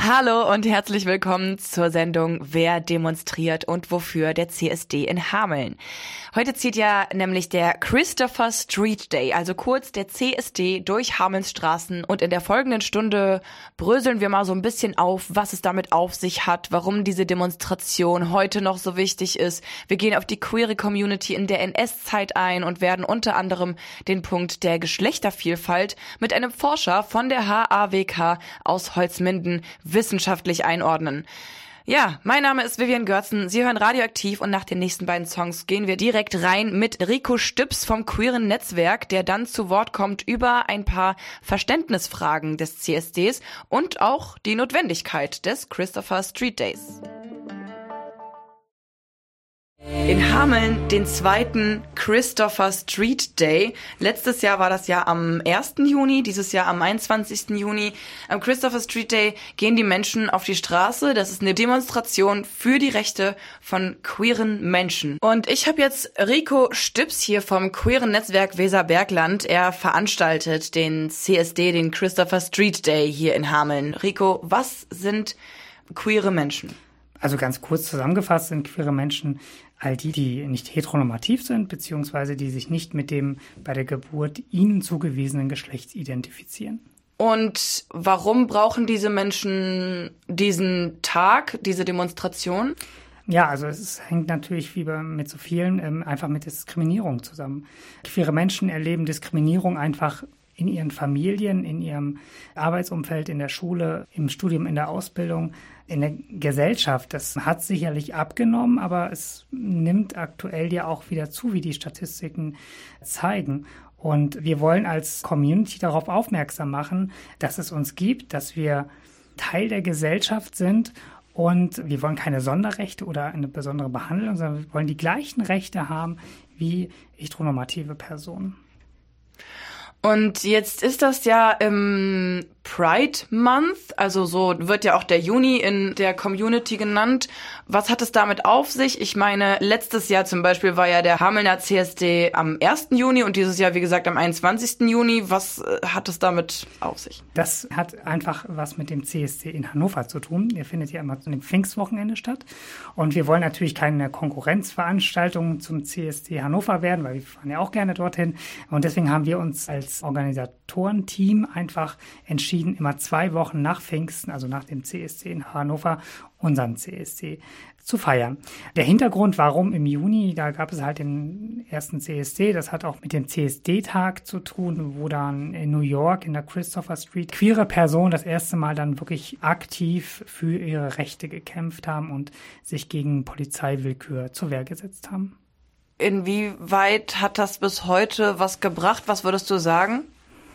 Hallo und herzlich willkommen zur Sendung Wer demonstriert und wofür der CSD in Hameln. Heute zieht ja nämlich der Christopher Street Day, also kurz der CSD durch Hamelns Straßen, und in der folgenden Stunde bröseln wir mal so ein bisschen auf, was es damit auf sich hat, warum diese Demonstration heute noch so wichtig ist. Wir gehen auf die queere Community in der NS-Zeit ein und werden unter anderem den Punkt der Geschlechtervielfalt mit einem Forscher von der HAWK aus Holzminden wissenschaftlich einordnen. Ja, mein Name ist Vivian Görzen, Sie hören Radioaktiv und nach den nächsten beiden Songs gehen wir direkt rein mit Rico Stüps vom queeren Netzwerk, der dann zu Wort kommt über ein paar Verständnisfragen des CSDs und auch die Notwendigkeit des Christopher Street Days. In Hameln den zweiten Christopher Street Day. Letztes Jahr war das ja am 1. Juni, dieses Jahr am 21. Juni. Am Christopher Street Day gehen die Menschen auf die Straße. Das ist eine Demonstration für die Rechte von queeren Menschen. Und ich habe jetzt Rico Stüps hier vom queeren Netzwerk Weserbergland. Er veranstaltet den CSD, den Christopher Street Day hier in Hameln. Rico, was sind queere Menschen? Also ganz kurz zusammengefasst sind queere Menschen all die, die nicht heteronormativ sind, beziehungsweise die sich nicht mit dem bei der Geburt ihnen zugewiesenen Geschlechts identifizieren. Und warum brauchen diese Menschen diesen Tag, diese Demonstration? Ja, also es hängt natürlich wie mit so vielen einfach mit Diskriminierung zusammen. Queere Menschen erleben Diskriminierung einfach in ihren Familien, in ihrem Arbeitsumfeld, in der Schule, im Studium, in der Ausbildung, in der Gesellschaft. Das hat sicherlich abgenommen, aber es nimmt aktuell ja auch wieder zu, wie die Statistiken zeigen. Und wir wollen als Community darauf aufmerksam machen, dass es uns gibt, dass wir Teil der Gesellschaft sind. Und wir wollen keine Sonderrechte oder eine besondere Behandlung, sondern wir wollen die gleichen Rechte haben wie heteronormative Personen. Und jetzt ist das ja im Pride Month, also so wird ja auch der Juni in der Community genannt. Was hat es damit auf sich? Ich meine, letztes Jahr zum Beispiel war ja der Hamelner CSD am 1. Juni und dieses Jahr, wie gesagt, am 21. Juni. Was hat es damit auf sich? Das hat einfach was mit dem CSD in Hannover zu tun. Der findet ja immer zu dem Pfingstwochenende statt. Und wir wollen natürlich keine Konkurrenzveranstaltung zum CSD Hannover werden, weil wir fahren ja auch gerne dorthin. Und deswegen haben wir uns als Organisatorenteam einfach entschieden, immer 2 Wochen nach Pfingsten, also nach dem CSD in Hannover, unseren CSD zu feiern. Der Hintergrund, warum im Juni, da gab es halt den ersten CSD, das hat auch mit dem CSD-Tag zu tun, wo dann in New York in der Christopher Street queere Personen das erste Mal dann wirklich aktiv für ihre Rechte gekämpft haben und sich gegen Polizeiwillkür zur Wehr gesetzt haben. Inwieweit hat das bis heute was gebracht? Was würdest du sagen?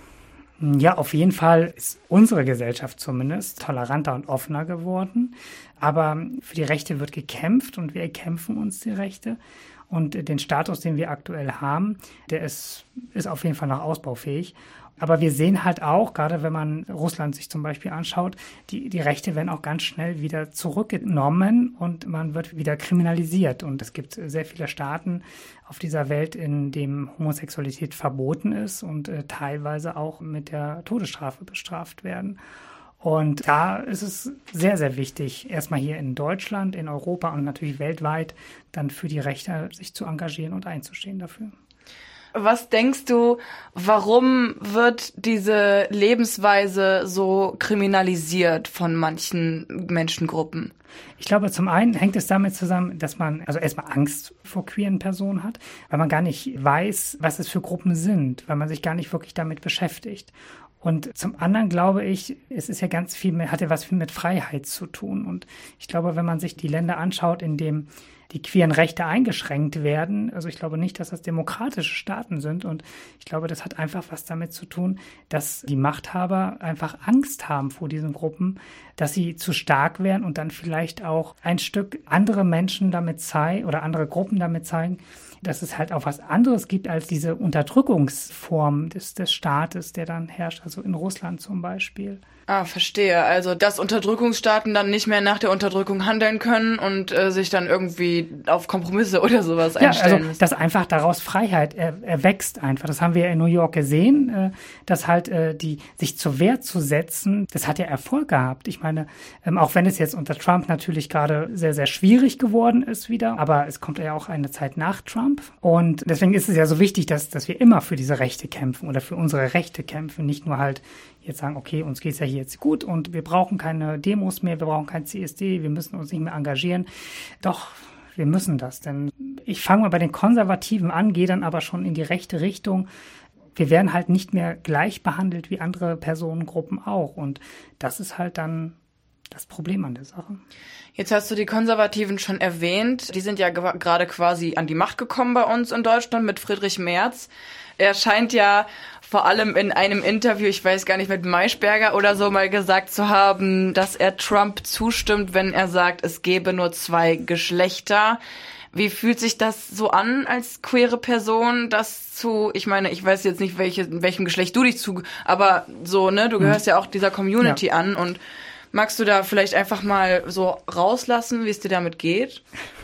Ja, auf jeden Fall ist unsere Gesellschaft zumindest toleranter und offener geworden. Aber für die Rechte wird gekämpft und wir erkämpfen uns die Rechte. Und den Status, den wir aktuell haben, der ist auf jeden Fall noch ausbaufähig. Aber wir sehen halt auch, gerade wenn man Russland sich zum Beispiel anschaut, die Rechte werden auch ganz schnell wieder zurückgenommen und man wird wieder kriminalisiert. Und es gibt sehr viele Staaten auf dieser Welt, in denen Homosexualität verboten ist und teilweise auch mit der Todesstrafe bestraft werden. Und da ist es sehr, sehr wichtig, erstmal hier in Deutschland, in Europa und natürlich weltweit dann für die Rechte sich zu engagieren und einzustehen dafür. Was denkst du, warum wird diese Lebensweise so kriminalisiert von manchen Menschengruppen? Ich glaube, zum einen hängt es damit zusammen, dass man also erstmal Angst vor queeren Personen hat, weil man gar nicht weiß, was es für Gruppen sind, weil man sich gar nicht wirklich damit beschäftigt. Und zum anderen glaube ich, es ist ja ganz viel, hat ja was mit Freiheit zu tun. Und ich glaube, wenn man sich die Länder anschaut, in denen die queeren Rechte eingeschränkt werden. Also ich glaube nicht, dass das demokratische Staaten sind. Und ich glaube, das hat einfach was damit zu tun, dass die Machthaber einfach Angst haben vor diesen Gruppen, dass sie zu stark werden und dann vielleicht auch ein Stück andere Menschen damit zeigen oder andere Gruppen damit zeigen, dass es halt auch was anderes gibt als diese Unterdrückungsform des Staates, der dann herrscht, also in Russland zum Beispiel. Ah, verstehe. Also, dass Unterdrückungsstaaten dann nicht mehr nach der Unterdrückung handeln können und sich dann irgendwie auf Kompromisse oder sowas einstellen müssen. Dass einfach daraus Freiheit erwächst einfach. Das haben wir in New York gesehen, dass halt die sich zur Wehr zu setzen, das hat ja Erfolg gehabt. Ich meine, auch wenn es jetzt unter Trump natürlich gerade sehr, sehr schwierig geworden ist wieder, aber es kommt ja auch eine Zeit nach Trump. Und deswegen ist es ja so wichtig, dass wir immer für diese Rechte kämpfen oder für unsere Rechte kämpfen, nicht nur halt jetzt sagen, okay, uns geht's ja hier jetzt gut und wir brauchen keine Demos mehr, wir brauchen kein CSD, wir müssen uns nicht mehr engagieren. Doch, wir müssen das, denn ich fange mal bei den Konservativen an, gehe dann aber schon in die rechte Richtung. Wir werden halt nicht mehr gleich behandelt wie andere Personengruppen auch und das ist halt dann das Problem an der Sache. Jetzt hast du die Konservativen schon erwähnt. Die sind ja gerade quasi an die Macht gekommen bei uns in Deutschland mit Friedrich Merz. Er scheint ja vor allem in einem Interview, ich weiß gar nicht, mit Maischberger oder so mal gesagt zu haben, dass er Trump zustimmt, wenn er sagt, es gebe nur 2 Geschlechter. Wie fühlt sich das so an als queere Person, ich meine, ich weiß jetzt nicht, in welchem Geschlecht du dich aber so, ne, du gehörst ja auch dieser Community an und magst du da vielleicht einfach mal so rauslassen, wie es dir damit geht?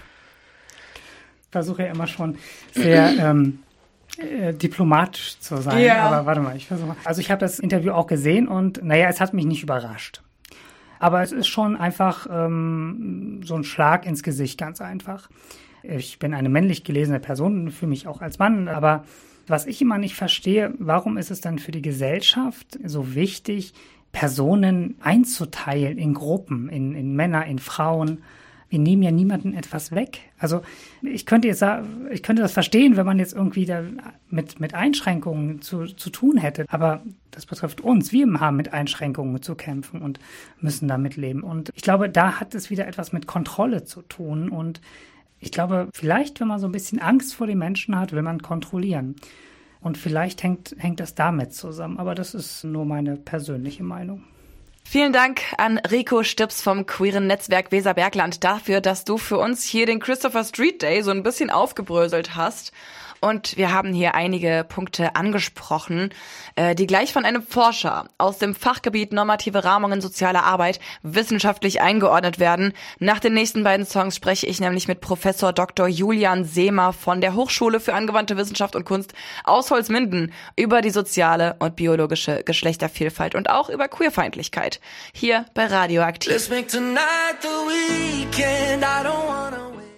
Ich versuche ja immer schon sehr diplomatisch zu sein, ja. Aber warte mal, ich versuche mal. Also ich habe das Interview auch gesehen und es hat mich nicht überrascht. Aber es ist schon einfach so ein Schlag ins Gesicht, ganz einfach. Ich bin eine männlich gelesene Person, fühle mich auch als Mann, aber was ich immer nicht verstehe, warum ist es dann für die Gesellschaft so wichtig, Personen einzuteilen in Gruppen, in Männer, in Frauen? Wir nehmen ja niemandem etwas weg. Also ich könnte das verstehen, wenn man jetzt irgendwie da mit Einschränkungen zu tun hätte. Aber das betrifft uns. Wir haben mit Einschränkungen zu kämpfen und müssen damit leben. Und ich glaube, da hat es wieder etwas mit Kontrolle zu tun. Und ich glaube, vielleicht, wenn man so ein bisschen Angst vor den Menschen hat, will man kontrollieren. Und vielleicht hängt das damit zusammen. Aber das ist nur meine persönliche Meinung. Vielen Dank an Rico Stips vom queeren Netzwerk Weserbergland dafür, dass du für uns hier den Christopher Street Day so ein bisschen aufgebröselt hast. Und wir haben hier einige Punkte angesprochen, die gleich von einem Forscher aus dem Fachgebiet normative Rahmungen sozialer Arbeit wissenschaftlich eingeordnet werden. Nach den nächsten beiden Songs spreche ich nämlich mit Professor Dr. Julian Seemer von der Hochschule für angewandte Wissenschaft und Kunst aus Holzminden über die soziale und biologische Geschlechtervielfalt und auch über Queerfeindlichkeit. Hier bei Radioaktiv. Let's make tonight the weekend. I don't wanna wait.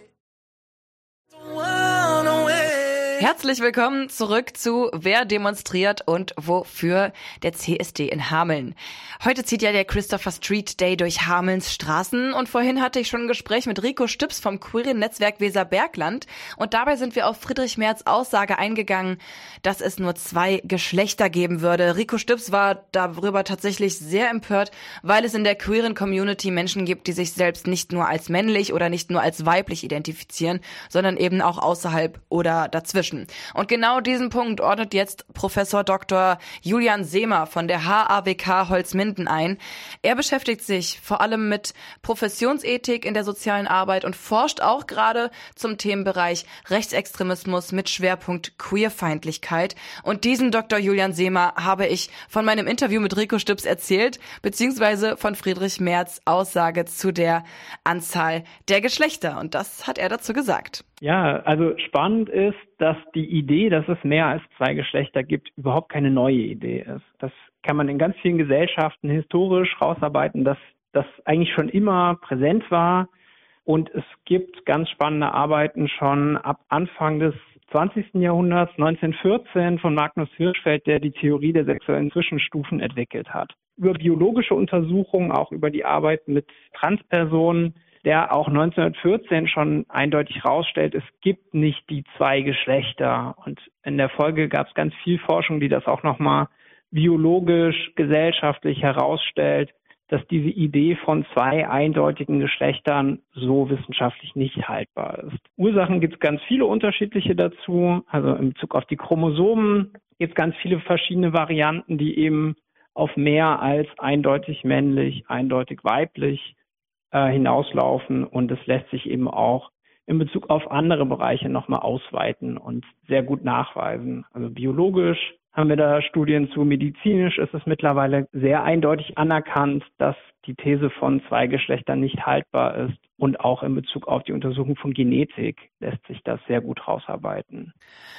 Herzlich willkommen zurück zu Wer demonstriert und wofür, der CSD in Hameln. Heute zieht ja der Christopher Street Day durch Hamelns Straßen und vorhin hatte ich schon ein Gespräch mit Rico Stips vom queeren Netzwerk Weserbergland und dabei sind wir auf Friedrich Merz Aussage eingegangen, dass es nur 2 Geschlechter geben würde. Rico Stips war darüber tatsächlich sehr empört, weil es in der queeren Community Menschen gibt, die sich selbst nicht nur als männlich oder nicht nur als weiblich identifizieren, sondern eben auch außerhalb oder dazwischen. Und genau diesen Punkt ordnet jetzt Professor Dr. Julian Seemer von der HAWK Holzminden ein. Er beschäftigt sich vor allem mit Professionsethik in der sozialen Arbeit und forscht auch gerade zum Themenbereich Rechtsextremismus mit Schwerpunkt Queerfeindlichkeit. Und diesen Dr. Julian Seemer habe ich von meinem Interview mit Rico Stips erzählt, beziehungsweise von Friedrich Merz Aussage zu der Anzahl der Geschlechter. Und das hat er dazu gesagt. Ja, also spannend ist, dass die Idee, dass es mehr als 2 Geschlechter gibt, überhaupt keine neue Idee ist. Das kann man in ganz vielen Gesellschaften historisch rausarbeiten, dass das eigentlich schon immer präsent war. Und es gibt ganz spannende Arbeiten schon ab Anfang des 20. Jahrhunderts, 1914, von Magnus Hirschfeld, der die Theorie der sexuellen Zwischenstufen entwickelt hat. Über biologische Untersuchungen, auch über die Arbeit mit Transpersonen, der auch 1914 schon eindeutig herausstellt, es gibt nicht die 2 Geschlechter. Und in der Folge gab es ganz viel Forschung, die das auch nochmal biologisch, gesellschaftlich herausstellt, dass diese Idee von 2 eindeutigen Geschlechtern so wissenschaftlich nicht haltbar ist. Ursachen gibt es ganz viele unterschiedliche dazu. Also in Bezug auf die Chromosomen gibt es ganz viele verschiedene Varianten, die eben auf mehr als eindeutig männlich, eindeutig weiblich hinauslaufen, und es lässt sich eben auch in Bezug auf andere Bereiche nochmal ausweiten und sehr gut nachweisen. Also biologisch haben wir da Studien zu. Medizinisch ist es mittlerweile sehr eindeutig anerkannt, dass die These von zwei Geschlechtern nicht haltbar ist. Und auch in Bezug auf die Untersuchung von Genetik lässt sich das sehr gut rausarbeiten.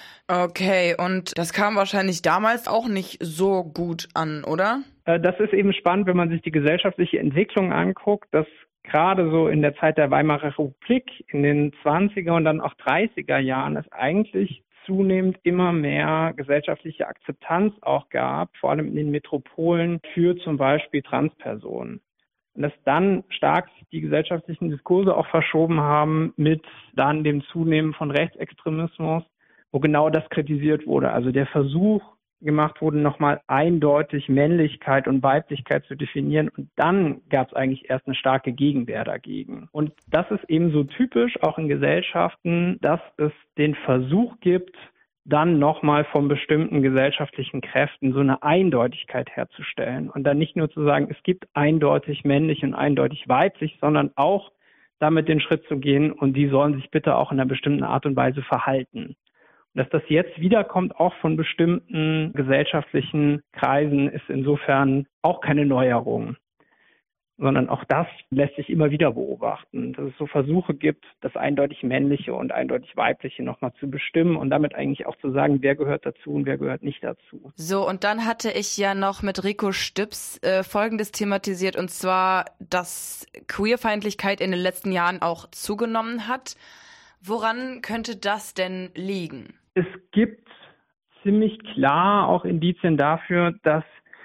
Okay, und das kam wahrscheinlich damals auch nicht so gut an, oder? Das ist eben spannend, wenn man sich die gesellschaftliche Entwicklung anguckt, dass gerade so in der Zeit der Weimarer Republik, in den 20er und dann auch 30er Jahren, es eigentlich zunehmend immer mehr gesellschaftliche Akzeptanz auch gab, vor allem in den Metropolen für zum Beispiel Transpersonen. Und dass dann stark die gesellschaftlichen Diskurse auch verschoben haben mit dann dem Zunehmen von Rechtsextremismus, wo genau das kritisiert wurde. Also der Versuch gemacht wurde, nochmal eindeutig Männlichkeit und Weiblichkeit zu definieren. Und dann gab es eigentlich erst eine starke Gegenwehr dagegen. Und das ist eben so typisch auch in Gesellschaften, dass es den Versuch gibt, dann nochmal von bestimmten gesellschaftlichen Kräften so eine Eindeutigkeit herzustellen. Und dann nicht nur zu sagen, es gibt eindeutig männlich und eindeutig weiblich, sondern auch damit den Schritt zu gehen und die sollen sich bitte auch in einer bestimmten Art und Weise verhalten. Und dass das jetzt wiederkommt, auch von bestimmten gesellschaftlichen Kreisen, ist insofern auch keine Neuerung, sondern auch das lässt sich immer wieder beobachten, dass es so Versuche gibt, das eindeutig Männliche und eindeutig Weibliche nochmal zu bestimmen und damit eigentlich auch zu sagen, wer gehört dazu und wer gehört nicht dazu. So, und dann hatte ich ja noch mit Rico Stübs Folgendes thematisiert, und zwar, dass Queerfeindlichkeit in den letzten Jahren auch zugenommen hat. Woran könnte das denn liegen? Es gibt ziemlich klar auch Indizien dafür, dass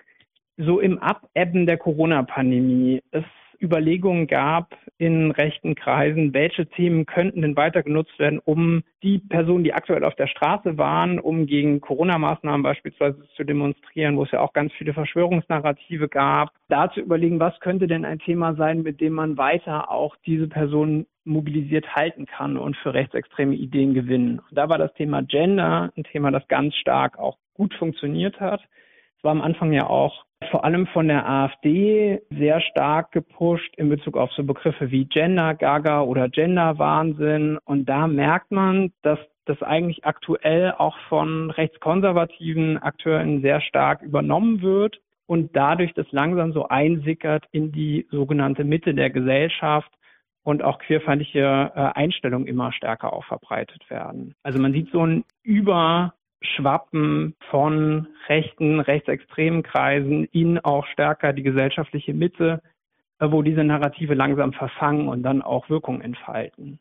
so im Abebben der Corona-Pandemie es Überlegungen gab in rechten Kreisen, welche Themen könnten denn weiter genutzt werden, um die Personen, die aktuell auf der Straße waren, um gegen Corona-Maßnahmen beispielsweise zu demonstrieren, wo es ja auch ganz viele Verschwörungsnarrative gab, da zu überlegen, was könnte denn ein Thema sein, mit dem man weiter auch diese Personen mobilisiert halten kann und für rechtsextreme Ideen gewinnen. Und da war das Thema Gender ein Thema, das ganz stark auch gut funktioniert hat. Es war am Anfang ja auch vor allem von der AfD sehr stark gepusht in Bezug auf so Begriffe wie Gender-Gaga oder Gender-Wahnsinn. Und da merkt man, dass das eigentlich aktuell auch von rechtskonservativen Akteuren sehr stark übernommen wird und dadurch das langsam so einsickert in die sogenannte Mitte der Gesellschaft und auch queerfeindliche Einstellungen immer stärker auch verbreitet werden. Also man sieht so ein Überschwappen von rechten, rechtsextremen Kreisen in auch stärker die gesellschaftliche Mitte, wo diese Narrative langsam verfangen und dann auch Wirkung entfalten.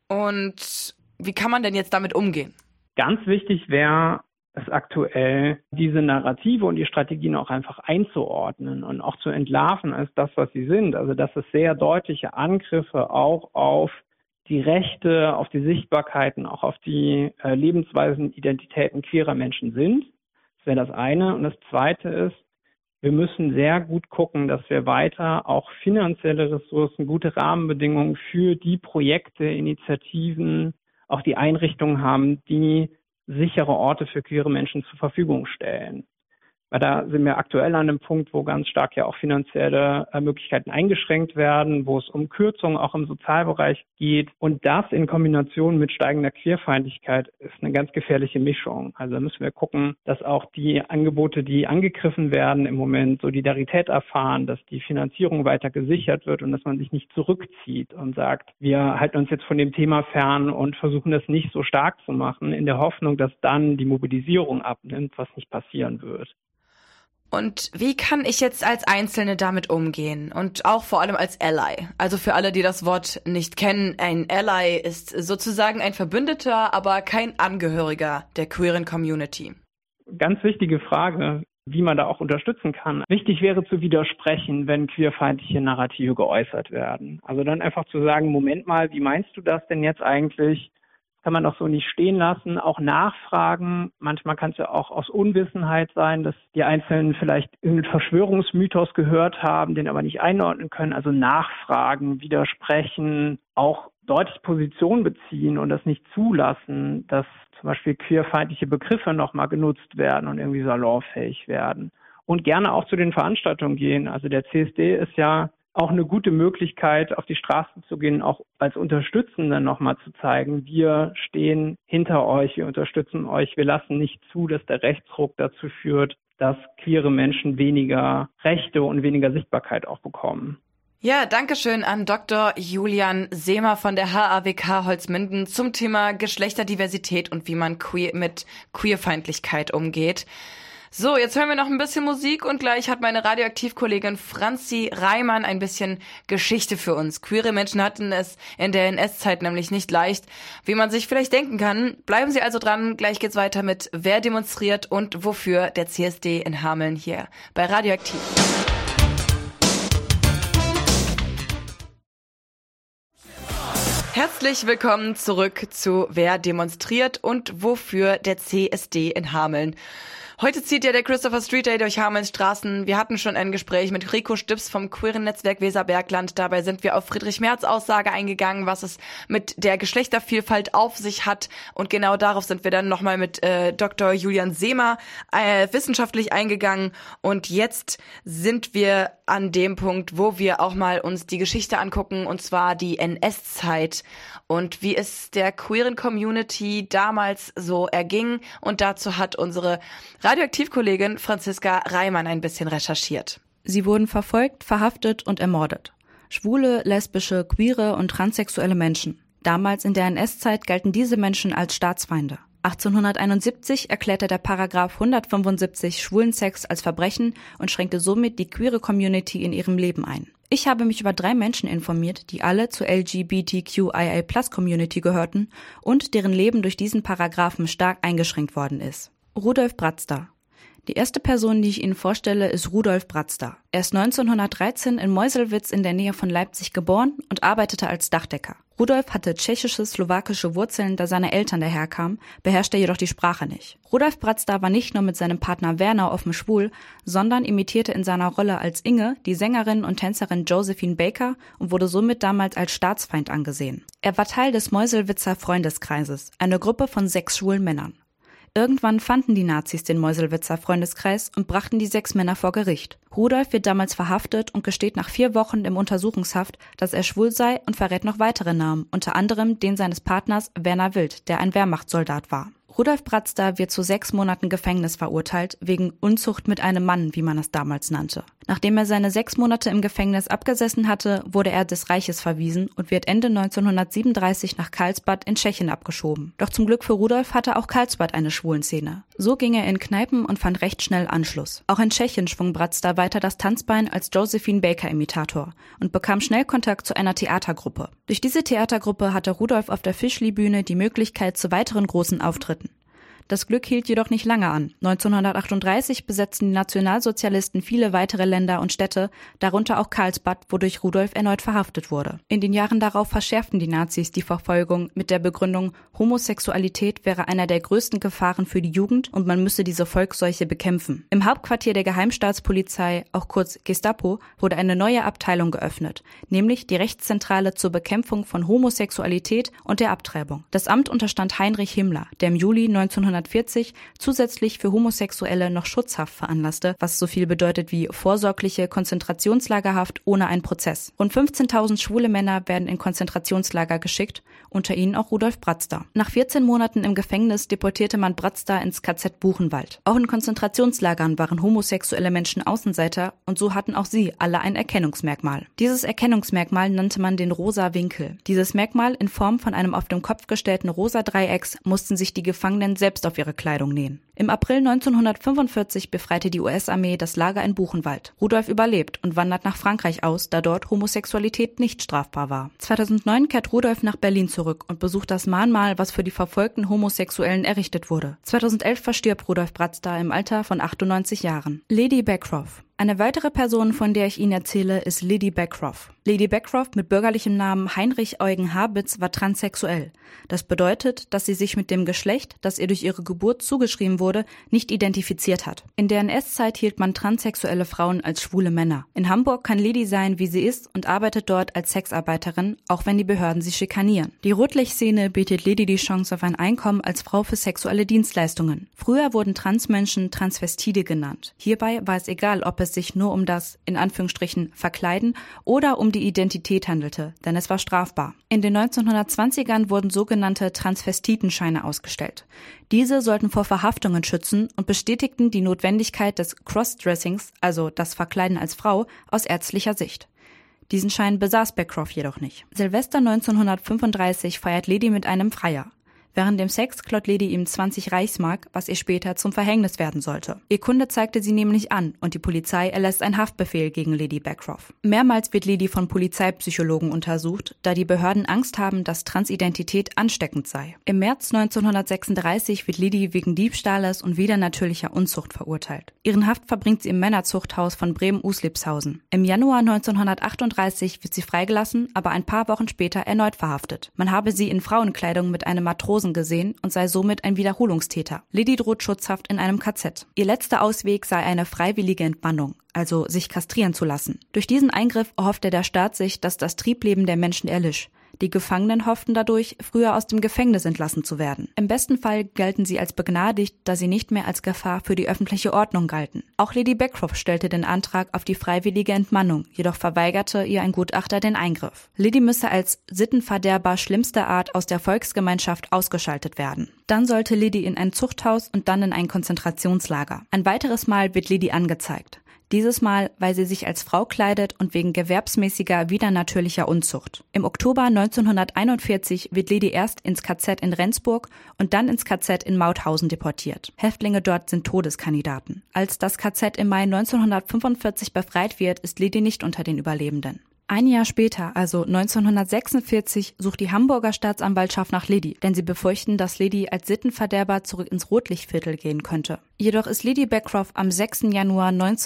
Und wie kann man denn jetzt damit umgehen? Ganz wichtig wäre es aktuell, diese Narrative und die Strategien auch einfach einzuordnen und auch zu entlarven als das, was sie sind. Also dass es sehr deutliche Angriffe auch auf die Rechte, auf die Sichtbarkeiten, auch auf die Lebensweisen, Identitäten queerer Menschen sind. Das wäre das eine. Und das zweite ist, wir müssen sehr gut gucken, dass wir weiter auch finanzielle Ressourcen, gute Rahmenbedingungen für die Projekte, Initiativen, auch die Einrichtungen haben, die sichere Orte für queere Menschen zur Verfügung stellen. Weil da sind wir aktuell an einem Punkt, wo ganz stark ja auch finanzielle Möglichkeiten eingeschränkt werden, wo es um Kürzungen auch im Sozialbereich geht. Und das in Kombination mit steigender Queerfeindlichkeit ist eine ganz gefährliche Mischung. Also da müssen wir gucken, dass auch die Angebote, die angegriffen werden, im Moment Solidarität erfahren, dass die Finanzierung weiter gesichert wird und dass man sich nicht zurückzieht und sagt, wir halten uns jetzt von dem Thema fern und versuchen das nicht so stark zu machen, in der Hoffnung, dass dann die Mobilisierung abnimmt, was nicht passieren wird. Und wie kann ich jetzt als Einzelne damit umgehen? Und auch vor allem als Ally. Also für alle, die das Wort nicht kennen, ein Ally ist sozusagen ein Verbündeter, aber kein Angehöriger der queeren Community. Ganz wichtige Frage, wie man da auch unterstützen kann. Wichtig wäre zu widersprechen, wenn queerfeindliche Narrative geäußert werden. Also dann einfach zu sagen, Moment mal, wie meinst du das denn jetzt eigentlich? Kann man doch so nicht stehen lassen, auch nachfragen. Manchmal kann es ja auch aus Unwissenheit sein, dass die Einzelnen vielleicht irgendeinen Verschwörungsmythos gehört haben, den aber nicht einordnen können. Also nachfragen, widersprechen, auch deutlich Position beziehen und das nicht zulassen, dass zum Beispiel queerfeindliche Begriffe nochmal genutzt werden und irgendwie salonfähig werden. Und gerne auch zu den Veranstaltungen gehen. Also der CSD ist ja auch eine gute Möglichkeit, auf die Straße zu gehen, auch als Unterstützende nochmal zu zeigen, wir stehen hinter euch, wir unterstützen euch, wir lassen nicht zu, dass der Rechtsruck dazu führt, dass queere Menschen weniger Rechte und weniger Sichtbarkeit auch bekommen. Ja, dankeschön an Dr. Julian Seemer von der HAWK Holzminden zum Thema Geschlechterdiversität und wie man mit Queerfeindlichkeit umgeht. So, jetzt hören wir noch ein bisschen Musik und gleich hat meine Radioaktivkollegin Franzi Reimann ein bisschen Geschichte für uns. Queere Menschen hatten es in der NS-Zeit nämlich nicht leicht, wie man sich vielleicht denken kann. Bleiben Sie also dran, gleich geht's weiter mit Wer demonstriert und wofür, der CSD in Hameln hier bei Radioaktiv. Herzlich willkommen zurück zu Wer demonstriert und wofür, der CSD in Hameln. Heute zieht ja der Christopher Street Day durch Hamelns Straßen. Wir hatten schon ein Gespräch mit Rico Stips vom queeren Netzwerk Weserbergland. Dabei sind wir auf Friedrich Merz Aussage eingegangen, was es mit der Geschlechtervielfalt auf sich hat. Und genau darauf sind wir dann nochmal mit Dr. Julian Seemer wissenschaftlich eingegangen. Und jetzt sind wir an dem Punkt, wo wir auch mal uns die Geschichte angucken, und zwar die NS-Zeit und wie es der queeren Community damals so erging. Und dazu hat unsere Radioaktivkollegin Franziska Reimann ein bisschen recherchiert. Sie wurden verfolgt, verhaftet und ermordet. Schwule, lesbische, queere und transsexuelle Menschen. Damals in der NS-Zeit galten diese Menschen als Staatsfeinde. 1871 erklärte der Paragraph 175 Schwulensex als Verbrechen und schränkte somit die queere Community in ihrem Leben ein. Ich habe mich über 3 Menschen informiert, die alle zur LGBTQIA+-Community gehörten und deren Leben durch diesen Paragraphen stark eingeschränkt worden ist. Rudolf Bratzda. Die erste Person, die ich Ihnen vorstelle, ist Rudolf Bratzda. Er ist 1913 in Meuselwitz in der Nähe von Leipzig geboren und arbeitete als Dachdecker. Rudolf hatte tschechische-slowakische Wurzeln, da seine Eltern daherkamen, beherrschte jedoch die Sprache nicht. Rudolf Bratzda war nicht nur mit seinem Partner Werner offen schwul, sondern imitierte in seiner Rolle als Inge die Sängerin und Tänzerin Josephine Baker und wurde somit damals als Staatsfeind angesehen. Er war Teil des Meuselwitzer Freundeskreises, eine Gruppe von 6 schwulen Männern. Irgendwann fanden die Nazis den Meuselwitzer Freundeskreis und brachten die 6 Männer vor Gericht. Rudolf wird damals verhaftet und gesteht nach 4 Wochen im Untersuchungshaft, dass er schwul sei und verrät noch weitere Namen, unter anderem den seines Partners Werner Wild, der ein Wehrmachtssoldat war. Rudolf Bratzda wird zu 6 Monaten Gefängnis verurteilt, wegen Unzucht mit einem Mann, wie man es damals nannte. Nachdem er seine 6 Monate im Gefängnis abgesessen hatte, wurde er des Reiches verwiesen und wird Ende 1937 nach Karlsbad in Tschechien abgeschoben. Doch zum Glück für Rudolf hatte auch Karlsbad eine Schwulenszene. So ging er in Kneipen und fand recht schnell Anschluss. Auch in Tschechien schwung Bratzda weiter das Tanzbein als Josephine Baker-Imitator und bekam schnell Kontakt zu einer Theatergruppe. Durch diese Theatergruppe hatte Rudolf auf der Fischli-Bühne die Möglichkeit zu weiteren großen Auftritten. Das Glück hielt jedoch nicht lange an. 1938 besetzten die Nationalsozialisten viele weitere Länder und Städte, darunter auch Karlsbad, wodurch Rudolf erneut verhaftet wurde. In den Jahren darauf verschärften die Nazis die Verfolgung mit der Begründung, Homosexualität wäre einer der größten Gefahren für die Jugend und man müsse diese Volksseuche bekämpfen. Im Hauptquartier der Geheimstaatspolizei, auch kurz Gestapo, wurde eine neue Abteilung geöffnet, nämlich die Rechtszentrale zur Bekämpfung von Homosexualität und der Abtreibung. Das Amt unterstand Heinrich Himmler, der im Juli 1940 zusätzlich für Homosexuelle noch Schutzhaft veranlasste, was so viel bedeutet wie vorsorgliche Konzentrationslagerhaft ohne einen Prozess. Rund 15.000 schwule Männer werden in Konzentrationslager geschickt, unter ihnen auch Rudolf Bratzda. Nach 14 Monaten im Gefängnis deportierte man Bratzda ins KZ Buchenwald. Auch in Konzentrationslagern waren homosexuelle Menschen Außenseiter und so hatten auch sie alle ein Erkennungsmerkmal. Dieses Erkennungsmerkmal nannte man den rosa Winkel. Dieses Merkmal in Form von einem auf dem Kopf gestellten rosa Dreiecks mussten sich die Gefangenen selbst auf ihre Kleidung nähen. Im April 1945 befreite die US-Armee das Lager in Buchenwald. Rudolf überlebt und wandert nach Frankreich aus, da dort Homosexualität nicht strafbar war. 2009 kehrt Rudolf nach Berlin zurück und besucht das Mahnmal, was für die verfolgten Homosexuellen errichtet wurde. 2011 verstirbt Rudolf Bratzda im Alter von 98 Jahren. Lady Beckroff. Eine weitere Person, von der ich Ihnen erzähle, ist Lady Beckroff. Lady Beckroff mit bürgerlichem Namen Heinrich Eugen Habitz war transsexuell. Das bedeutet, dass sie sich mit dem Geschlecht, das ihr durch ihre Geburt zugeschrieben wurde, wurde, nicht identifiziert hat. In der NS-Zeit hielt man transsexuelle Frauen als schwule Männer. In Hamburg kann Lidi sein, wie sie ist und arbeitet dort als Sexarbeiterin, auch wenn die Behörden sie schikanieren. Die Rotlichtszene bietet Lidi die Chance auf ein Einkommen als Frau für sexuelle Dienstleistungen. Früher wurden Transmenschen Transvestite genannt. Hierbei war es egal, ob es sich nur um das, in Anführungsstrichen, Verkleiden oder um die Identität handelte, denn es war strafbar. In den 1920ern wurden sogenannte Transvestitenscheine ausgestellt. Diese sollten vor Verhaftungen schützen und bestätigten die Notwendigkeit des Crossdressings, also das Verkleiden als Frau, aus ärztlicher Sicht. Diesen Schein besaß Beckcroft jedoch nicht. Silvester 1935 feiert Lidi mit einem Freier. Während dem Sex klaut Lidi ihm 20 Reichsmark, was ihr später zum Verhängnis werden sollte. Ihr Kunde zeigte sie nämlich an und die Polizei erlässt einen Haftbefehl gegen Lidi Beckcroft. Mehrmals wird Lidi von Polizeipsychologen untersucht, da die Behörden Angst haben, dass Transidentität ansteckend sei. Im März 1936 wird Lidi wegen Diebstahles und widernatürlicher Unzucht verurteilt. Ihren Haft verbringt sie im Männerzuchthaus von Bremen-Uslipshausen. Im Januar 1938 wird sie freigelassen, aber ein paar Wochen später erneut verhaftet. Man habe sie in Frauenkleidung mit einem Matrosen gesehen und sei somit ein Wiederholungstäter. Lidi droht Schutzhaft in einem KZ. Ihr letzter Ausweg sei eine freiwillige Entmannung, also sich kastrieren zu lassen. Durch diesen Eingriff erhoffte der Staat sich, dass das Triebleben der Menschen erlisch. Die Gefangenen hofften dadurch, früher aus dem Gefängnis entlassen zu werden. Im besten Fall galten sie als begnadigt, da sie nicht mehr als Gefahr für die öffentliche Ordnung galten. Auch Lidi Beckcroft stellte den Antrag auf die freiwillige Entmannung, jedoch verweigerte ihr ein Gutachter den Eingriff. Lidi müsse als Sittenverderber schlimmster Art aus der Volksgemeinschaft ausgeschaltet werden. Dann sollte Lidi in ein Zuchthaus und dann in ein Konzentrationslager. Ein weiteres Mal wird Lidi angezeigt. Dieses Mal, weil sie sich als Frau kleidet und wegen gewerbsmäßiger widernatürlicher Unzucht. Im Oktober 1941 wird Lidi erst ins KZ in Rendsburg und dann ins KZ in Mauthausen deportiert. Häftlinge dort sind Todeskandidaten. Als das KZ im Mai 1945 befreit wird, ist Lidi nicht unter den Überlebenden. Ein Jahr später, also 1946, sucht die Hamburger Staatsanwaltschaft nach Lidi, denn sie befürchten, dass Lidi als Sittenverderber zurück ins Rotlichtviertel gehen könnte. Jedoch ist Lidi Beckcroft am 6. Januar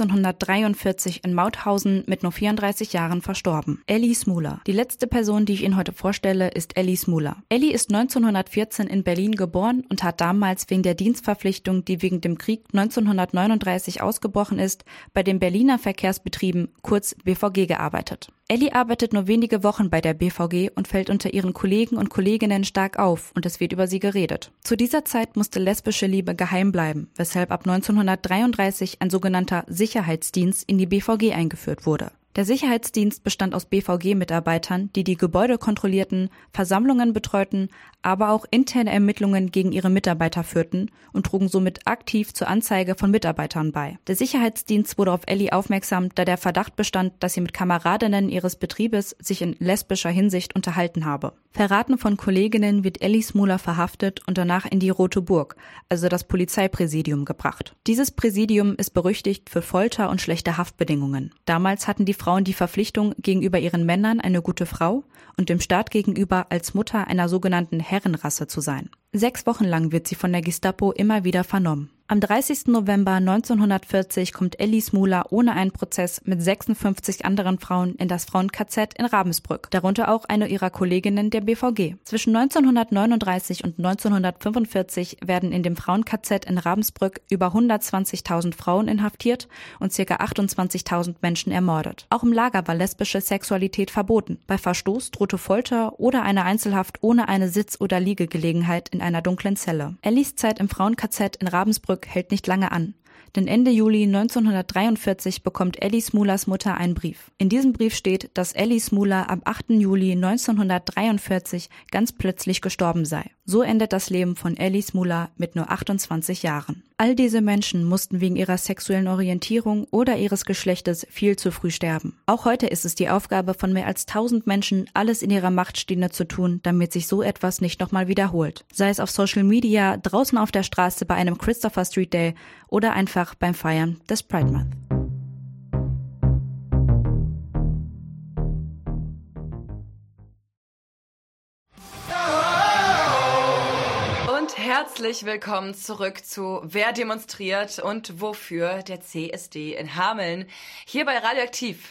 1943 in Mauthausen mit nur 34 Jahren verstorben. Ellie Smuler. Die letzte Person, die ich Ihnen heute vorstelle, ist Ellie Smuler. Ellie ist 1914 in Berlin geboren und hat damals wegen der Dienstverpflichtung, die wegen dem Krieg 1939 ausgebrochen ist, bei den Berliner Verkehrsbetrieben, kurz BVG, gearbeitet. Ellie arbeitet nur wenige Wochen bei der BVG und fällt unter ihren Kollegen und Kolleginnen stark auf und es wird über sie geredet. Zu dieser Zeit musste lesbische Liebe geheim bleiben, weshalb ab 1933 ein sogenannter Sicherheitsdienst in die BVG eingeführt wurde. Der Sicherheitsdienst bestand aus BVG-Mitarbeitern, die die Gebäude kontrollierten, Versammlungen betreuten, aber auch interne Ermittlungen gegen ihre Mitarbeiter führten und trugen somit aktiv zur Anzeige von Mitarbeitern bei. Der Sicherheitsdienst wurde auf Ellie aufmerksam, da der Verdacht bestand, dass sie mit Kameradinnen ihres Betriebes sich in lesbischer Hinsicht unterhalten habe. Verraten von Kolleginnen wird Ellie Smuler verhaftet und danach in die Rote Burg, also das Polizeipräsidium, gebracht. Dieses Präsidium ist berüchtigt für Folter und schlechte Haftbedingungen. Damals hatten die Frauen die Verpflichtung, gegenüber ihren Männern eine gute Frau und dem Staat gegenüber als Mutter einer sogenannten Herrenrasse zu sein. 6 Wochen lang wird sie von der Gestapo immer wieder vernommen. Am 30. November 1940 kommt Ellie Smuler ohne einen Prozess mit 56 anderen Frauen in das Frauen-KZ in Ravensbrück, darunter auch eine ihrer Kolleginnen der BVG. Zwischen 1939 und 1945 werden in dem Frauen-KZ in Ravensbrück über 120.000 Frauen inhaftiert und ca. 28.000 Menschen ermordet. Auch im Lager war lesbische Sexualität verboten. Bei Verstoß drohte Folter oder eine Einzelhaft ohne eine Sitz- oder Liegegelegenheit in einer dunklen Zelle. Ellies Zeit im Frauen-KZ in Ravensbrück hält nicht lange an. Denn Ende Juli 1943 bekommt Ellie Smulers Mutter einen Brief. In diesem Brief steht, dass Ellie Smuler am 8. Juli 1943 ganz plötzlich gestorben sei. So endet das Leben von Ellie Smuler mit nur 28 Jahren. All diese Menschen mussten wegen ihrer sexuellen Orientierung oder ihres Geschlechtes viel zu früh sterben. Auch heute ist es die Aufgabe von mehr als 1000 Menschen, alles in ihrer Macht Stehende zu tun, damit sich so etwas nicht nochmal wiederholt. Sei es auf Social Media, draußen auf der Straße bei einem Christopher Street Day oder einfach beim Feiern des Pride Month. Herzlich willkommen zurück zu Wer demonstriert und wofür, der CSD in Hameln, hier bei Radioaktiv.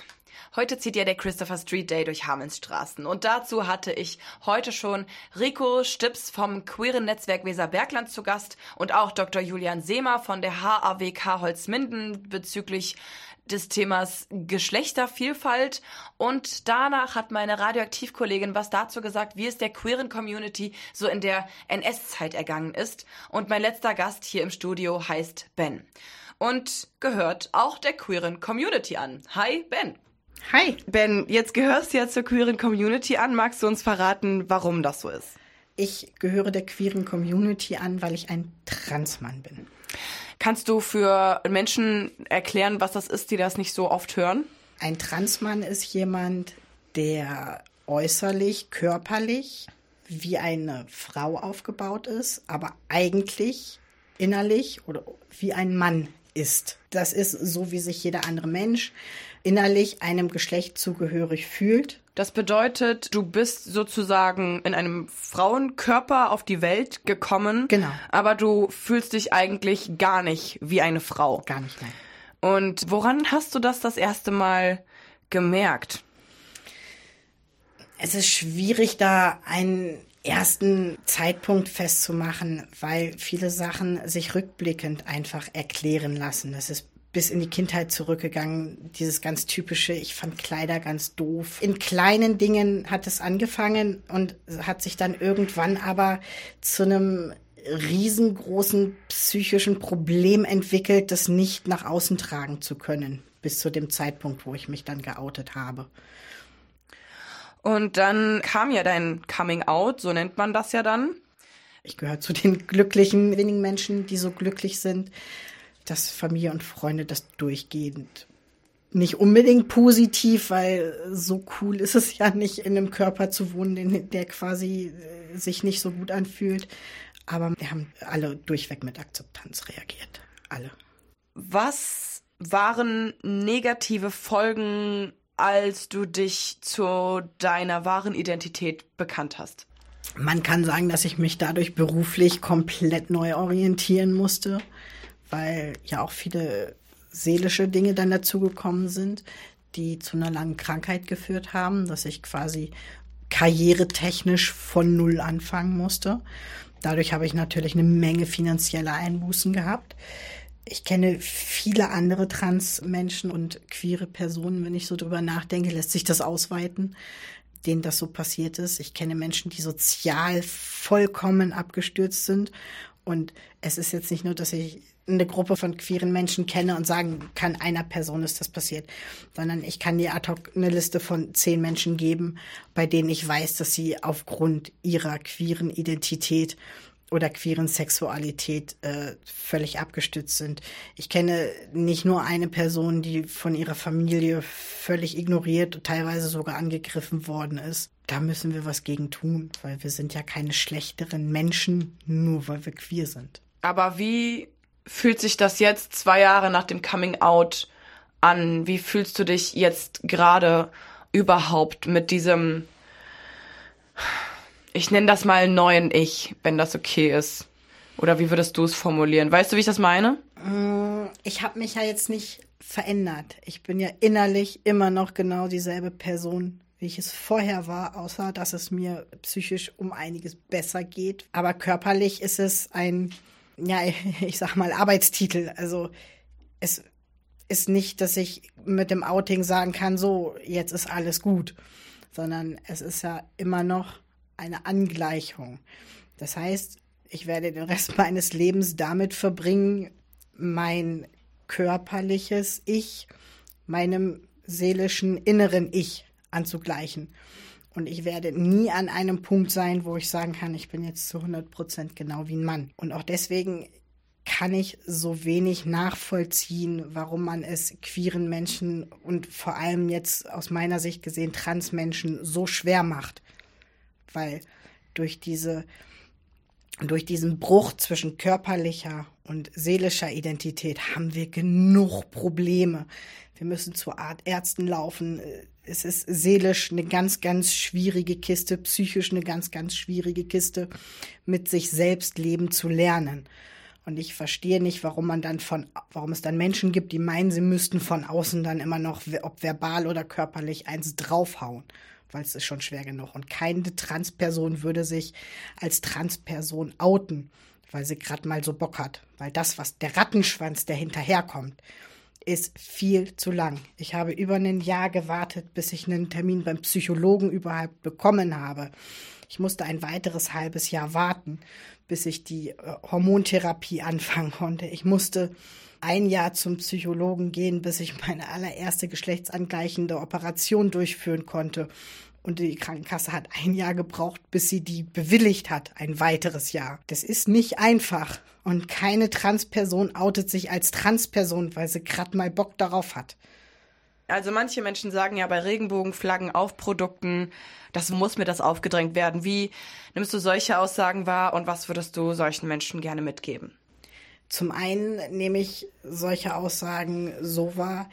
Heute zieht ja der Christopher Street Day durch Hamelns Straßen. Und dazu hatte ich heute schon Rico Stips vom queeren Netzwerk Weserbergland zu Gast und auch Dr. Julian Seemer von der HAWK Holzminden bezüglich des Themas Geschlechtervielfalt. Und danach hat meine Radioaktivkollegin was dazu gesagt, wie es der queeren Community so in der NS-Zeit ergangen ist. Und mein letzter Gast hier im Studio heißt Ben und gehört auch der queeren Community an. Hi, Ben. Hi. Ben, jetzt gehörst du ja zur queeren Community an. Magst du uns verraten, warum das so ist? Ich gehöre der queeren Community an, weil ich ein Transmann bin. Kannst du für Menschen erklären, was das ist, die das nicht so oft hören? Ein Transmann ist jemand, der äußerlich, körperlich wie eine Frau aufgebaut ist, aber eigentlich innerlich oder wie ein Mann ist. Das ist so, wie sich jeder andere Mensch innerlich einem Geschlecht zugehörig fühlt. Das bedeutet, du bist sozusagen in einem Frauenkörper auf die Welt gekommen. Genau. Aber du fühlst dich eigentlich gar nicht wie eine Frau. Gar nicht, nein. Und woran hast du das erste Mal gemerkt? Es ist schwierig, da einen ersten Zeitpunkt festzumachen, weil viele Sachen sich rückblickend einfach erklären lassen. Das ist bis in die Kindheit zurückgegangen, dieses ganz typische, ich fand Kleider ganz doof. In kleinen Dingen hat es angefangen und hat sich dann irgendwann aber zu einem riesengroßen psychischen Problem entwickelt, das nicht nach außen tragen zu können, bis zu dem Zeitpunkt, wo ich mich dann geoutet habe. Und dann kam ja dein Coming Out, so nennt man das ja dann. Ich gehöre zu den glücklichen, wenigen Menschen, die so glücklich sind, dass Familie und Freunde das durchgehend nicht unbedingt positiv, weil so cool ist es ja nicht, in einem Körper zu wohnen, der quasi sich nicht so gut anfühlt. Aber wir haben alle durchweg mit Akzeptanz reagiert. Alle. Was waren negative Folgen, als du dich zu deiner wahren Identität bekannt hast? Man kann sagen, dass ich mich dadurch beruflich komplett neu orientieren musste, weil ja auch viele seelische Dinge dann dazugekommen sind, die zu einer langen Krankheit geführt haben, dass ich quasi karrieretechnisch von Null anfangen musste. Dadurch habe ich natürlich eine Menge finanzieller Einbußen gehabt. Ich kenne viele andere Transmenschen und queere Personen, wenn ich so drüber nachdenke, lässt sich das ausweiten, denen das so passiert ist. Ich kenne Menschen, die sozial vollkommen abgestürzt sind. Und es ist jetzt nicht nur, dass ich eine Gruppe von queeren Menschen kenne und sagen kann, einer Person ist das passiert, sondern ich kann dir ad hoc eine Liste von 10 Menschen geben, bei denen ich weiß, dass sie aufgrund ihrer queeren Identität oder queeren Sexualität völlig abgestützt sind. Ich kenne nicht nur eine Person, die von ihrer Familie völlig ignoriert und teilweise sogar angegriffen worden ist. Da müssen wir was gegen tun, weil wir sind ja keine schlechteren Menschen, nur weil wir queer sind. Aber wie fühlt sich das jetzt 2 Jahre nach dem Coming Out an? Wie fühlst du dich jetzt gerade überhaupt mit diesem, ich nenne das mal neuen Ich, wenn das okay ist? Oder wie würdest du es formulieren? Weißt du, wie ich das meine? Ich habe mich ja jetzt nicht verändert. Ich bin ja innerlich immer noch genau dieselbe Person, wie ich es vorher war, außer dass es mir psychisch um einiges besser geht. Aber körperlich ist es ein, ja, ich sag mal, Arbeitstitel. Also es ist nicht, dass ich mit dem Outing sagen kann, so, jetzt ist alles gut. Sondern es ist ja immer noch eine Angleichung. Das heißt, ich werde den Rest meines Lebens damit verbringen, mein körperliches Ich meinem seelischen inneren Ich anzugleichen. Und ich werde nie an einem Punkt sein, wo ich sagen kann, ich bin jetzt zu 100% genau wie ein Mann. Und auch deswegen kann ich so wenig nachvollziehen, warum man es queeren Menschen und vor allem jetzt aus meiner Sicht gesehen Transmenschen so schwer macht. Weil durch diesen Bruch zwischen körperlicher und seelischer Identität haben wir genug Probleme. Wir müssen zu Ärzten laufen. Es ist seelisch eine ganz, ganz schwierige Kiste, psychisch eine ganz, ganz schwierige Kiste, mit sich selbst leben zu lernen. Und ich verstehe nicht, warum es dann Menschen gibt, die meinen, sie müssten von außen dann immer noch, ob verbal oder körperlich, eins draufhauen. Weil es ist schon schwer genug. Und keine Transperson würde sich als Transperson outen, weil sie gerade mal so Bock hat. Weil das, was der Rattenschwanz, der hinterherkommt, ist viel zu lang. Ich habe über ein Jahr gewartet, bis ich einen Termin beim Psychologen überhaupt bekommen habe. Ich musste ein weiteres halbes Jahr warten, bis ich die Hormontherapie anfangen konnte. Ich musste ein Jahr zum Psychologen gehen, bis ich meine allererste geschlechtsangleichende Operation durchführen konnte. Und die Krankenkasse hat ein Jahr gebraucht, bis sie die bewilligt hat, ein weiteres Jahr. Das ist nicht einfach. Und keine Transperson outet sich als Transperson, weil sie gerade mal Bock darauf hat. Also manche Menschen sagen ja bei Regenbogenflaggen auf Produkten, das muss mir das aufgedrängt werden. Wie nimmst du solche Aussagen wahr und was würdest du solchen Menschen gerne mitgeben? Zum einen nehme ich solche Aussagen so wahr,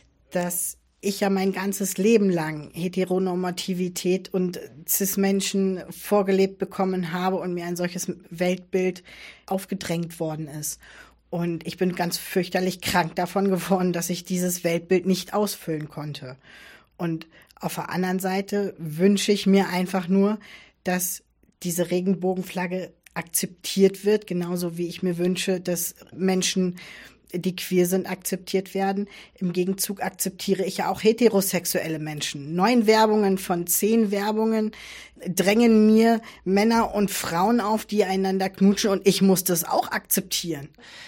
dass ich ja mein ganzes Leben lang Heteronormativität und Cis-Menschen vorgelebt bekommen habe und mir ein solches Weltbild aufgedrängt worden ist. Und ich bin ganz fürchterlich krank davon geworden, dass ich dieses Weltbild nicht ausfüllen konnte. Und auf der anderen Seite wünsche ich mir einfach nur, dass diese Regenbogenflagge akzeptiert wird, genauso wie ich mir wünsche, dass Menschen, die queer sind, akzeptiert werden. Im Gegenzug akzeptiere ich ja auch heterosexuelle Menschen. 9 Werbungen von 10 Werbungen drängen mir Männer und Frauen auf, die einander knutschen, und ich muss das auch akzeptieren.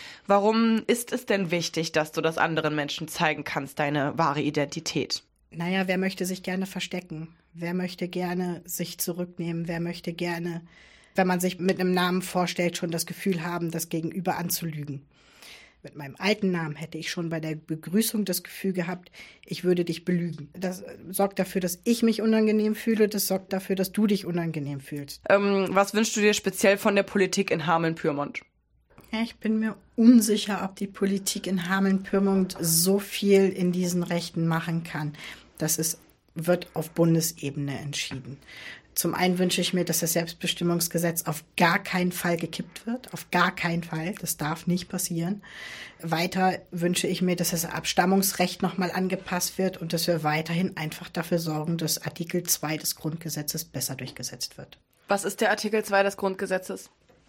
Warum ist es denn wichtig, dass du das anderen Menschen zeigen kannst, deine wahre Identität? Naja, wer möchte sich gerne verstecken? Wer möchte gerne sich zurücknehmen? Wer möchte gerne, wenn man sich mit einem Namen vorstellt, schon das Gefühl haben, das Gegenüber anzulügen? Mit meinem alten Namen hätte ich schon bei der Begrüßung das Gefühl gehabt, ich würde dich belügen. Das sorgt dafür, dass ich mich unangenehm fühle. Das sorgt dafür, dass du dich unangenehm fühlst. Was wünschst du dir speziell von der Politik in Hameln-Pyrmont? Ja, ich bin mir unsicher, ob die Politik in Hameln-Pyrmont so viel in diesen Rechten machen kann. Wird auf Bundesebene entschieden. Zum einen wünsche ich mir, dass das Selbstbestimmungsgesetz auf gar keinen Fall gekippt wird. Auf gar keinen Fall. Das darf nicht passieren. Weiter wünsche ich mir, dass das Abstammungsrecht nochmal angepasst wird und dass wir weiterhin einfach dafür sorgen, dass Artikel 2 des Grundgesetzes besser durchgesetzt wird. Was ist der Artikel 2 des Grundgesetzes?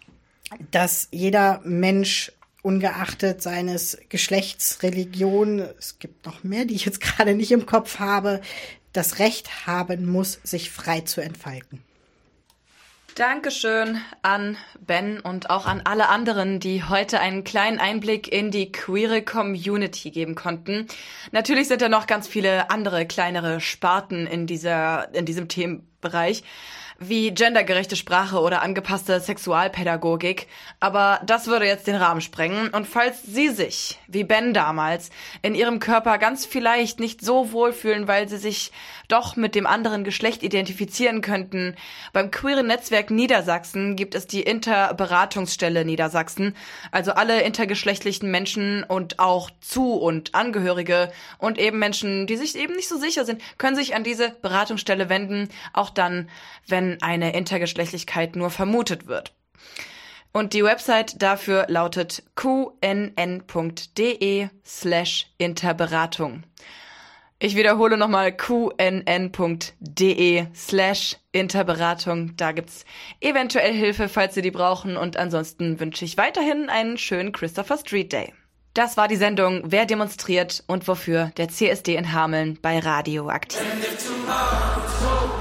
Dass jeder Mensch ungeachtet seines Geschlechts, Religion, es gibt noch mehr, die ich jetzt gerade nicht im Kopf habe, das Recht haben muss, sich frei zu entfalten. Dankeschön an Ben und auch an alle anderen, die heute einen kleinen Einblick in die queere Community geben konnten. Natürlich sind da noch ganz viele andere kleinere Sparten in diesem Themenbereich, wie gendergerechte Sprache oder angepasste Sexualpädagogik. Aber das würde jetzt den Rahmen sprengen. Und falls Sie sich, wie Ben damals, in Ihrem Körper ganz vielleicht nicht so wohlfühlen, weil Sie sich doch mit dem anderen Geschlecht identifizieren könnten, beim queeren Netzwerk Niedersachsen gibt es die Interberatungsstelle Niedersachsen. Also alle intergeschlechtlichen Menschen und auch und Angehörige und eben Menschen, die sich eben nicht so sicher sind, können sich an diese Beratungsstelle wenden, auch dann, wenn eine Intergeschlechtlichkeit nur vermutet wird. Und die Website dafür lautet qnn.de/Interberatung. Ich wiederhole nochmal qnn.de/Interberatung. Da gibt's eventuell Hilfe, falls Sie die brauchen. Und ansonsten wünsche ich weiterhin einen schönen Christopher Street Day. Das war die Sendung Wer demonstriert und wofür, der CSD in Hameln bei Radio Aktiv.